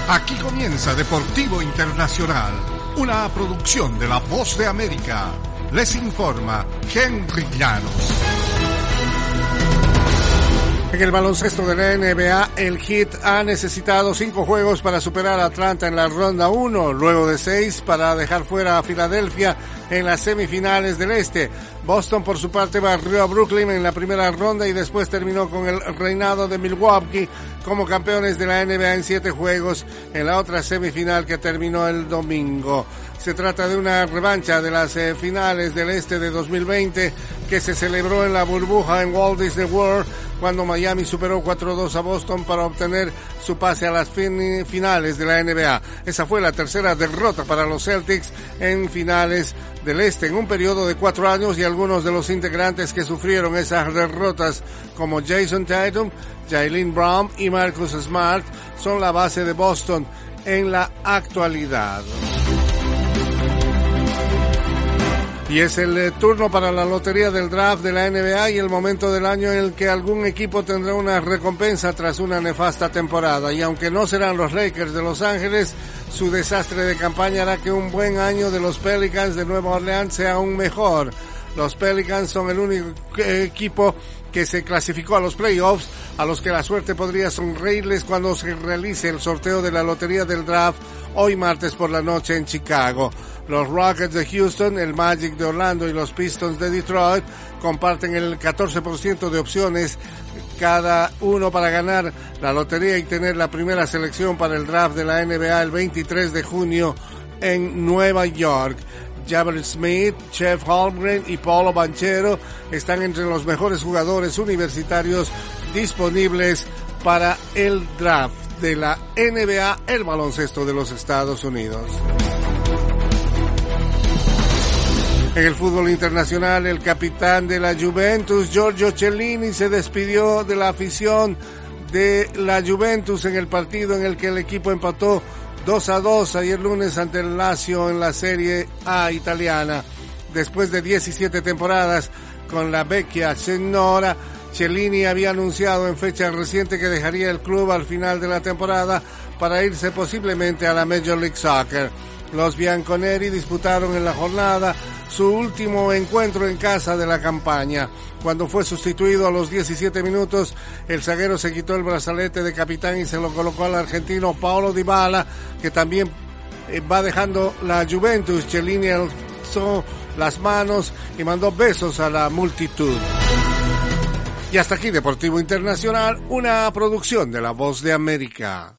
Aquí comienza Deportivo Internacional, una producción de La Voz de América. Les informa Henry Llanos. En el baloncesto de la NBA, el Heat ha necesitado 5 juegos para superar a Atlanta en la ronda 1, luego de 6 para dejar fuera a Filadelfia en las semifinales del Este. Boston, por su parte, barrió a Brooklyn en la primera ronda y después terminó con el reinado de Milwaukee como campeones de la NBA en 7 juegos en la otra semifinal que terminó el domingo. Se trata de una revancha de las finales del Este de 2020 que se celebró en la burbuja en Walt Disney World cuando Miami superó 4-2 a Boston para obtener su pase a las finales de la NBA. Esa fue la tercera derrota para los Celtics en finales del Este en un periodo de 4 años, y algunos de los integrantes que sufrieron esas derrotas, como Jason Tatum, Jaylen Brown y Marcus Smart, son la base de Boston en la actualidad. Y es el turno para la lotería del draft de la NBA y el momento del año en el que algún equipo tendrá una recompensa tras una nefasta temporada. Y aunque no serán los Lakers de Los Ángeles, su desastre de campaña hará que un buen año de los Pelicans de Nueva Orleans sea aún mejor. Los Pelicans son el único equipo que se clasificó a los playoffs, a los que la suerte podría sonreírles cuando se realice el sorteo de la lotería del draft hoy martes por la noche en Chicago. Los Rockets de Houston, el Magic de Orlando y los Pistons de Detroit comparten el 14% de opciones cada uno para ganar la lotería y tener la primera selección para el draft de la NBA el 23 de junio en Nueva York. Jabari Smith, Chet Holmgren y Paolo Banchero están entre los mejores jugadores universitarios disponibles para el draft de la NBA, el baloncesto de los Estados Unidos. En el fútbol internacional, el capitán de la Juventus, Giorgio Chiellini, se despidió de la afición de la Juventus en el partido en el que el equipo empató 2-2 ayer lunes ante el Lazio en la Serie A italiana. Después de 17 temporadas con la Vecchia Signora, Chiellini había anunciado en fecha reciente que dejaría el club al final de la temporada para irse posiblemente a la Major League Soccer. Los bianconeri disputaron en la jornada su último encuentro en casa de la campaña. Cuando fue sustituido a los 17 minutos, el zaguero se quitó el brazalete de capitán y se lo colocó al argentino Paulo Dybala, que también va dejando la Juventus. Chiellini alzó las manos y mandó besos a la multitud. Y hasta aquí Deportivo Internacional, una producción de La Voz de América.